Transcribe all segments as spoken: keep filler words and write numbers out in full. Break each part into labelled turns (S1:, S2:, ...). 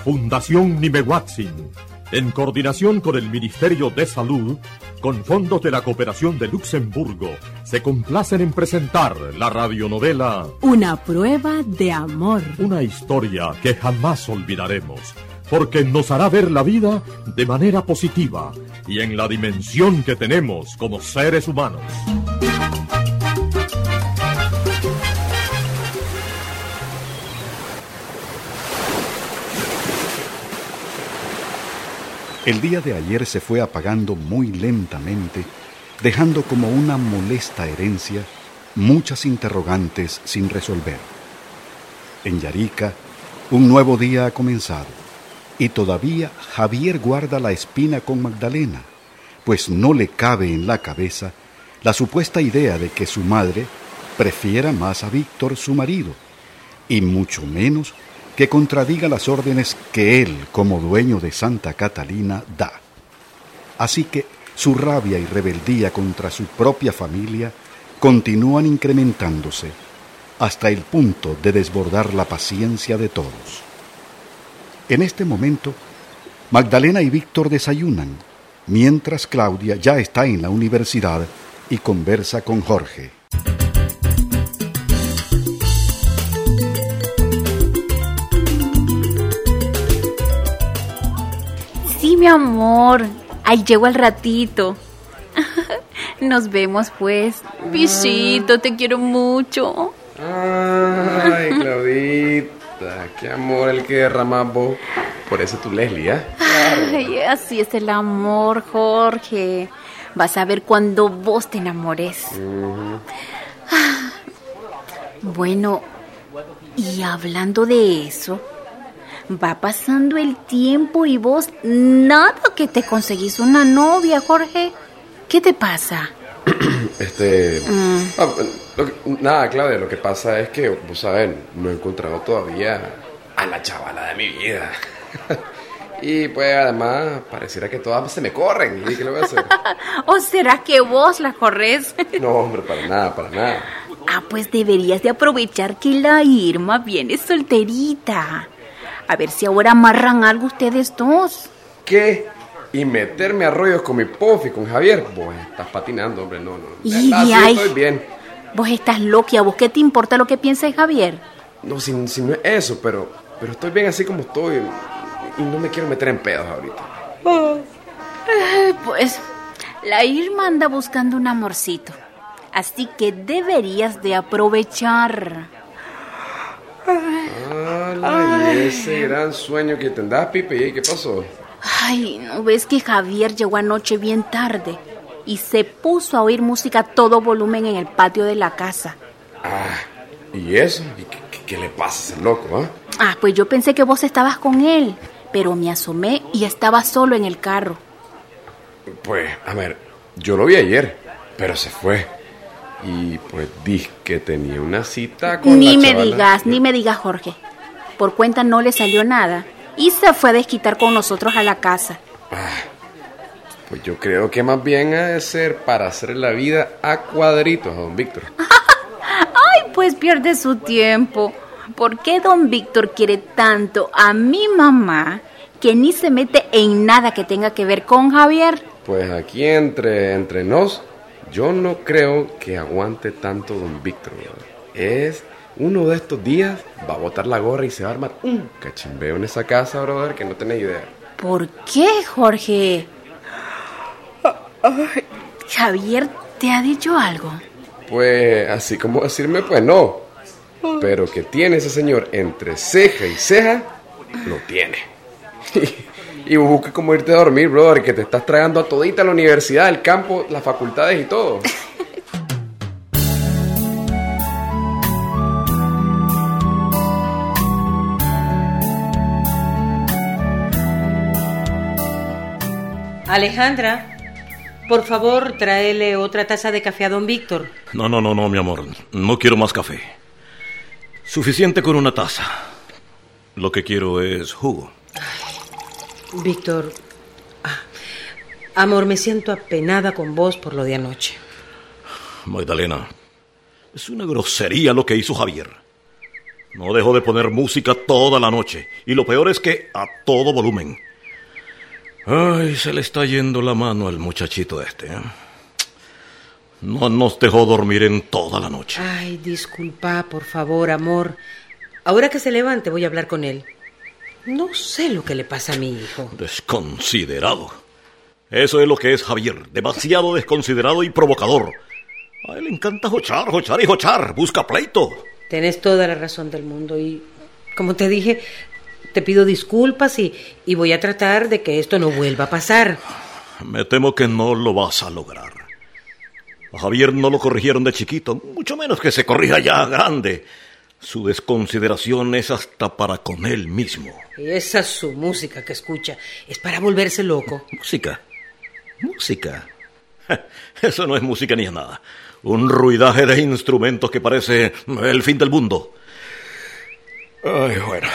S1: Fundación Nimehuatzin, en coordinación con el Ministerio de Salud, con fondos de la Cooperación de Luxemburgo, se complacen en presentar la radionovela
S2: Una prueba de amor.
S1: Una historia que jamás olvidaremos, porque nos hará ver la vida de manera positiva y en la dimensión que tenemos como seres humanos.
S3: El día de ayer se fue apagando muy lentamente, dejando como una molesta herencia muchas interrogantes sin resolver. En Yarica, un nuevo día ha comenzado, y todavía Javier guarda la espina con Magdalena, pues no le cabe en la cabeza la supuesta idea de que su madre prefiera más a Víctor, su marido, y mucho menos que contradiga las órdenes que él, como dueño de Santa Catalina, da. Así que su rabia y rebeldía contra su propia familia continúan incrementándose hasta el punto de desbordar la paciencia de todos. En este momento, Magdalena y Víctor desayunan, mientras Claudia ya está en la universidad y conversa con Jorge.
S4: Sí, mi amor. Ahí llego al ratito. Nos vemos, pues. Pisito, te quiero mucho.
S5: Ay, Claudita, qué amor el que derramas vos. Por eso tu Leslie, ¿eh?
S4: Ay, así es el amor, Jorge. Vas a ver cuando vos te enamores. Uh-huh. Bueno, y hablando de eso, va pasando el tiempo y vos nada que te conseguís una novia, Jorge. ¿Qué te pasa?
S5: Este... Mm. Ah, lo que, nada, Claudia, lo que pasa es que, vos sabés, no he encontrado todavía a la chavala de mi vida. Y pues además pareciera que todas se me corren. ¿Y qué le voy a hacer?
S4: ¿O será que vos la corres?
S5: No, hombre, para nada, para nada.
S4: Ah, pues deberías de aprovechar que la Irma viene solterita. A ver si ahora amarran algo ustedes dos.
S5: ¿Qué? ¿Y meterme a rollos con mi Puffy, con Javier? Vos estás patinando, hombre, no, no.
S4: Y
S5: así
S4: ay,
S5: estoy bien.
S4: Vos estás loca, ¿a vos qué te importa lo que piensa Javier?
S5: No, si, si no es eso, pero, pero estoy bien así como estoy. Y no me quiero meter en pedos ahorita.
S4: Oh. Eh, pues, la Irma anda buscando un amorcito. Así que deberías de aprovechar.
S5: Ah, y ese gran sueño que tendrás, Pipe, ¿y qué pasó?
S4: Ay, ¿no ves que Javier llegó anoche bien tarde y se puso a oír música a todo volumen en el patio de la casa?
S5: Ah, ¿y eso? ¿Y qué, qué, qué le pasa a ese loco, eh?
S4: Ah, pues yo pensé que vos estabas con él, pero me asomé y estaba solo en el carro.
S5: Pues, a ver, yo lo vi ayer, pero se fue. Y pues dije que tenía una cita con
S4: Ni
S5: la
S4: me
S5: chavala.
S4: digas, ni me digas, Jorge. Por cuenta no le salió nada y se fue a desquitar con nosotros a la casa.
S5: Ah, pues yo creo que más bien ha de ser para hacer la vida a cuadritos a don Víctor.
S4: Ay, pues pierde su tiempo. ¿Por qué don Víctor quiere tanto a mi mamá que ni se mete en nada que tenga que ver con Javier?
S5: Pues aquí entre, entre nos, yo no creo que aguante tanto don Víctor, ¿verdad? Es uno de estos días, va a botar la gorra y se va a armar un cachimbeo en esa casa, brother, que no tenés idea.
S4: ¿Por qué, Jorge? ¿Javier te ha dicho algo?
S5: Pues, así como decirme, pues no. Pero que tiene ese señor entre ceja y ceja, lo tiene. Y busca cómo irte a dormir, brother, que te estás tragando a todita la universidad, el campo, las facultades y todo.
S6: Alejandra, por favor, tráele otra taza de café a don Víctor.
S7: No, no, no, no, mi amor. No quiero más café. Suficiente con una taza. Lo que quiero es jugo.
S6: Ay, Víctor, ah, amor, me siento apenada con vos por lo de anoche.
S7: Magdalena, es una grosería lo que hizo Javier. No dejo de poner música toda la noche. Y lo peor es que a todo volumen. Ay, se le está yendo la mano al muchachito este, ¿eh? No nos dejó dormir en toda la noche.
S6: Ay, disculpa, por favor, amor. Ahora que se levante voy a hablar con él. No sé lo que le pasa a mi hijo.
S7: Desconsiderado. Eso es lo que es Javier. Demasiado desconsiderado y provocador. A él le encanta jochar, jochar y jochar. Busca pleito.
S6: Tenés toda la razón del mundo y, como te dije, te pido disculpas y, y voy a tratar de que esto no vuelva a pasar.
S7: Me temo que no lo vas a lograr. A Javier no lo corrigieron de chiquito, mucho menos que se corrija ya grande. Su desconsideración es hasta para con él mismo.
S6: Y esa es su música que escucha. Es para volverse loco.
S7: ¿Música? ¿Música? Eso no es música ni es nada. Un ruidaje de instrumentos que parece el fin del mundo. Ay, bueno.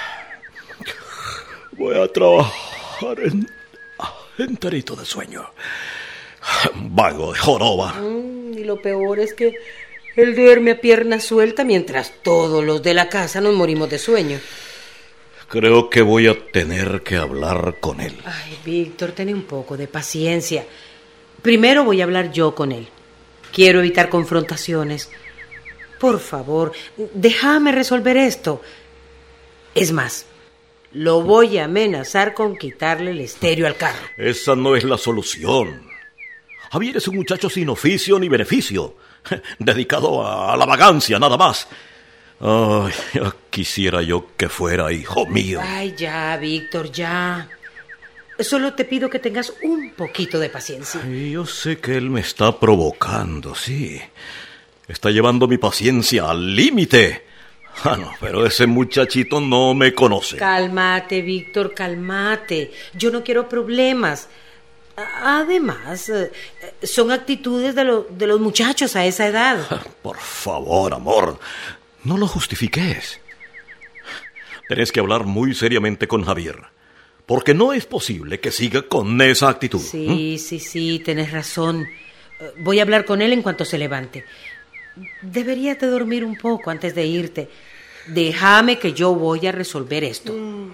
S7: Voy a trabajar en, enterito de sueño. Vago de joroba.
S6: Mm, y lo peor es que él duerme a pierna suelta mientras todos los de la casa nos morimos de sueño.
S7: Creo que voy a tener que hablar con él.
S6: Ay, Víctor, ten un poco de paciencia. Primero voy a hablar yo con él. Quiero evitar confrontaciones. Por favor, déjame resolver esto. Es más, lo voy a amenazar con quitarle el estéreo al carro.
S7: Esa no es la solución. Javier es un muchacho sin oficio ni beneficio, dedicado a la vagancia, nada más. Ay, ya quisiera yo que fuera hijo mío.
S6: Ay, ya, Víctor, ya. Solo te pido que tengas un poquito de paciencia.
S7: Ay, yo sé que él me está provocando, sí. Está llevando mi paciencia al límite. Ah, no, pero ese muchachito no me conoce.
S6: Cálmate, Víctor, cálmate. Yo no quiero problemas. Además, son actitudes de, lo, de los muchachos a esa edad.
S7: Por favor, amor, no lo justifiques. Tenés que hablar muy seriamente con Javier, porque no es posible que siga con esa actitud.
S6: Sí, ¿Mm? sí, sí, tenés razón. Voy a hablar con él en cuanto se levante. Deberías de dormir un poco antes de irte. Déjame que yo voy a resolver esto. Mm.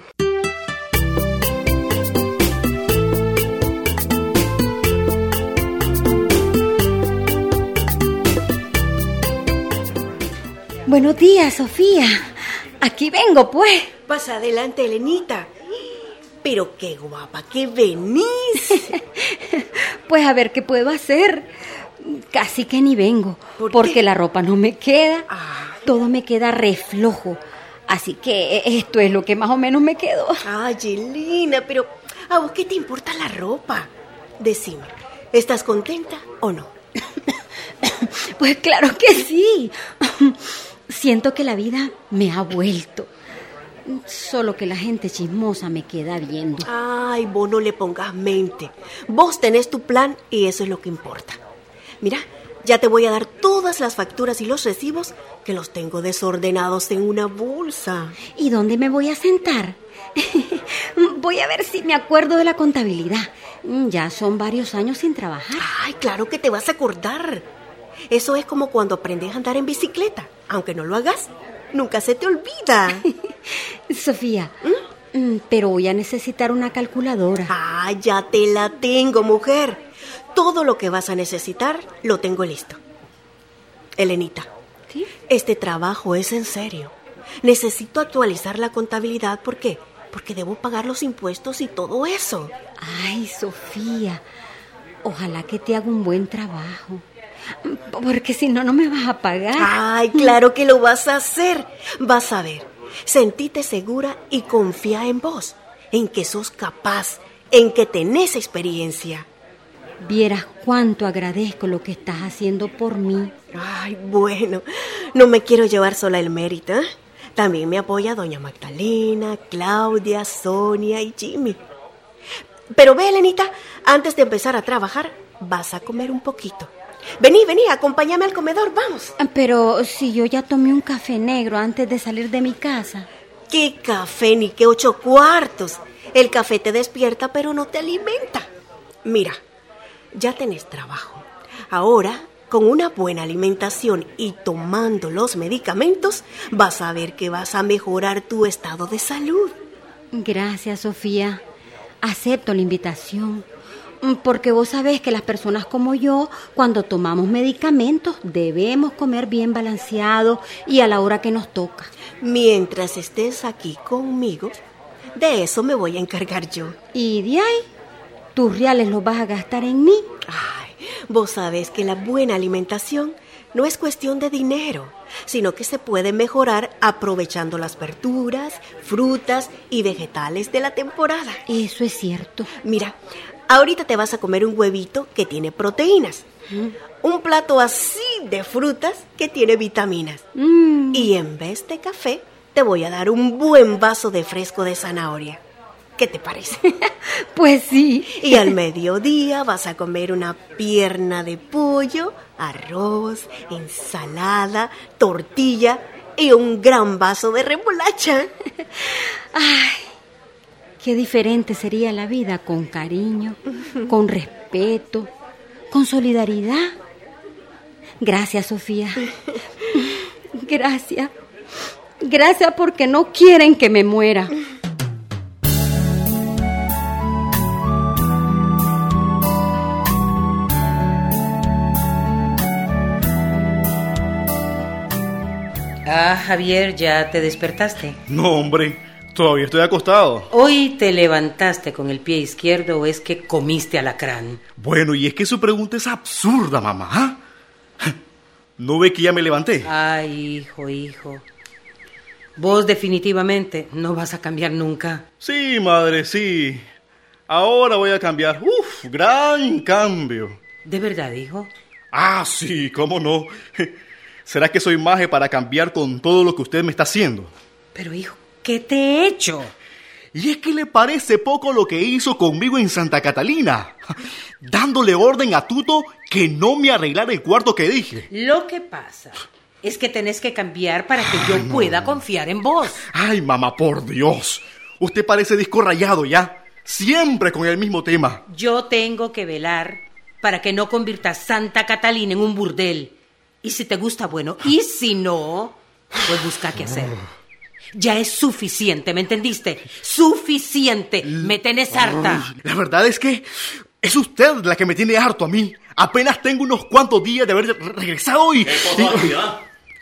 S8: Buenos días, Sofía. Aquí vengo, pues.
S9: Pasa adelante, Elenita. Pero qué guapa que venís.
S8: Pues a ver qué puedo hacer. Casi que ni vengo. ¿Por porque qué? La ropa no me queda. Ah. Todo me queda re flojo. Así que esto es lo que más o menos me quedó.
S9: Ay, Elena, pero ¿a vos qué te importa la ropa? Decime, ¿estás contenta o no?
S8: Pues claro que sí. Siento que la vida me ha vuelto. Solo que la gente chismosa me queda viendo.
S9: Ay, vos no le pongas mente. Vos tenés tu plan y eso es lo que importa. Mira, ya te voy a dar todas las facturas y los recibos que los tengo desordenados en una bolsa.
S8: ¿Y dónde me voy a sentar? Voy a ver si me acuerdo de la contabilidad. Ya son varios años sin trabajar.
S9: Ay, claro que te vas a acordar. Eso es como cuando aprendes a andar en bicicleta. Aunque no lo hagas, nunca se te olvida.
S8: Sofía, ¿Mm? pero voy a necesitar una calculadora.
S9: Ah, ya te la tengo, mujer. Todo lo que vas a necesitar lo tengo listo. Elenita, ¿sí? Este trabajo es en serio. Necesito actualizar la contabilidad. ¿Por qué? Porque debo pagar los impuestos y todo eso.
S8: Ay, Sofía, ojalá que te haga un buen trabajo. Porque si no, no me vas a pagar.
S9: Ay, claro que lo vas a hacer. Vas a ver. Sentite segura y confía en vos. En que sos capaz. En que tenés experiencia.
S8: Vieras cuánto agradezco lo que estás haciendo por mí.
S9: Ay, bueno. No me quiero llevar sola el mérito, ¿eh? También me apoya doña Magdalena, Claudia, Sonia y Jimmy. Pero ve, Elenita, antes de empezar a trabajar, vas a comer un poquito. Vení, vení, acompáñame al comedor, vamos.
S8: Pero si yo ya tomé un café negro antes de salir de mi casa.
S9: ¿Qué café ni qué ocho cuartos? El café te despierta, pero no te alimenta. Mira, ya tenés trabajo. Ahora Con una buena alimentación y tomando los medicamentos, vas a ver que vas a mejorar tu estado de salud.
S8: Gracias, Sofía. Acepto la invitación. Porque vos sabés que las personas como yo, cuando tomamos medicamentos, debemos comer bien balanceado y a la hora que nos toca.
S9: Mientras estés aquí conmigo, de eso me voy a encargar yo.
S8: ¿Y de ahí? ¿Tus reales los vas a gastar en mí?
S9: Ay, vos sabés que la buena alimentación no es cuestión de dinero, sino que se puede mejorar aprovechando las verduras, frutas y vegetales de la temporada.
S8: Eso es cierto.
S9: Mira, ahorita te vas a comer un huevito que tiene proteínas, mm. un plato así de frutas que tiene vitaminas, mm. y en vez de café te voy a dar un buen vaso de fresco de zanahoria. ¿Qué te parece?
S8: Pues sí.
S9: Y al mediodía vas a comer una pierna de pollo, arroz, ensalada, tortilla y un gran vaso de remolacha.
S8: Ay, qué diferente sería la vida con cariño, con respeto, con solidaridad. Gracias, Sofía. Gracias. Gracias porque no quieren que me muera.
S6: Ah, Javier, ¿ya te despertaste?
S10: No, hombre, todavía estoy acostado.
S6: ¿Hoy te levantaste con el pie izquierdo o es que comiste alacrán?
S10: Bueno, y es que su pregunta es absurda, mamá. ¿No ve que ya me levanté?
S6: Ay, hijo, hijo. Vos definitivamente no vas a cambiar nunca.
S10: Sí, madre, sí. Ahora voy a cambiar. Uf, gran cambio.
S6: ¿De verdad, hijo?
S10: Ah, sí, cómo no. ¿Será que soy maje para cambiar con todo lo que usted me está haciendo?
S6: Pero, hijo, ¿qué te he hecho?
S10: Y es que le parece poco lo que hizo conmigo en Santa Catalina, dándole orden a Tuto que no me arreglara el cuarto que dije.
S6: Lo que pasa es que tenés que cambiar para que yo no. pueda confiar en vos.
S10: Ay, mamá, por Dios. Usted parece disco rayado ya, siempre con el mismo tema.
S6: Yo tengo que velar para que no conviertas Santa Catalina en un burdel. Y si te gusta, bueno, y si no, pues busca qué hacer. Ya es suficiente, ¿me entendiste? Suficiente, me tenés harta.
S10: La verdad es que es usted la que me tiene harto a mí. Apenas tengo unos cuantos días de haber regresado y...
S7: ¿Qué cosa, tía?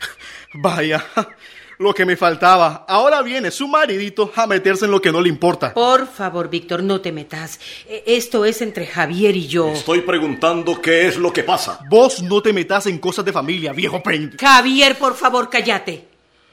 S10: Vaya, lo que me faltaba. Ahora viene su maridito a meterse en lo que no le importa.
S6: Por favor, Víctor, no te metas. Esto es entre Javier y yo.
S7: Estoy preguntando qué es lo que pasa.
S10: Vos no te metas en cosas de familia, viejo peinte.
S6: Javier, por favor, cállate.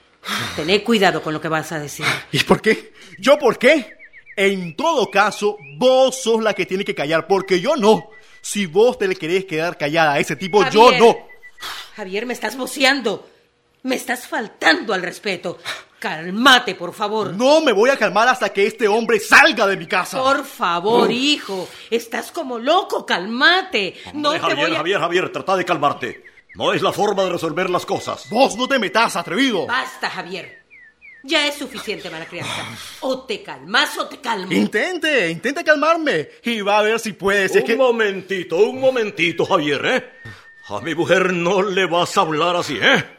S6: Tené cuidado con lo que vas a decir.
S10: ¿Y por qué? ¿Yo por qué? En todo caso, vos sos la que tiene que callar, porque yo no. Si vos te le querés quedar callada a ese tipo,
S6: Javier,
S10: yo no.
S6: Javier, me estás voceando. Me estás faltando al respeto. Cálmate, por favor.
S10: No me voy a calmar hasta que este hombre salga de mi casa.
S6: Por favor, oh. hijo. Estás como loco, cálmate.
S7: Hombre,
S6: no te
S7: Javier,
S6: voy a...
S7: Javier, Javier, trata de calmarte. No es la forma de resolver las cosas.
S10: Vos no te metas, atrevido.
S6: Basta, Javier. Ya es suficiente, mala crianza. O te calmas o te calmo.
S10: Intente, intente calmarme. Y va a ver si puede. Si
S7: un
S10: es que...
S7: momentito, un momentito, Javier, ¿eh? A mi mujer no le vas a hablar así, ¿eh?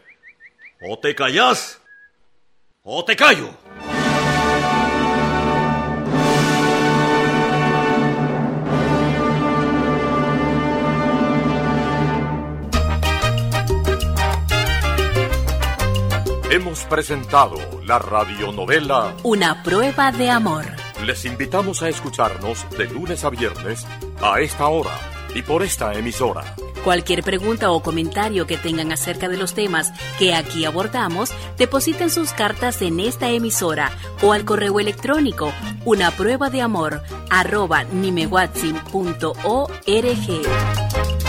S7: O te callas, o te callo.
S1: Hemos presentado la radionovela
S2: Una prueba de amor.
S1: Les invitamos a escucharnos de lunes a viernes a esta hora y por esta emisora.
S2: Cualquier pregunta o comentario que tengan acerca de los temas que aquí abordamos, depositen sus cartas en esta emisora o al correo electrónico una prueba de amor arroba nimehuatzin punto org.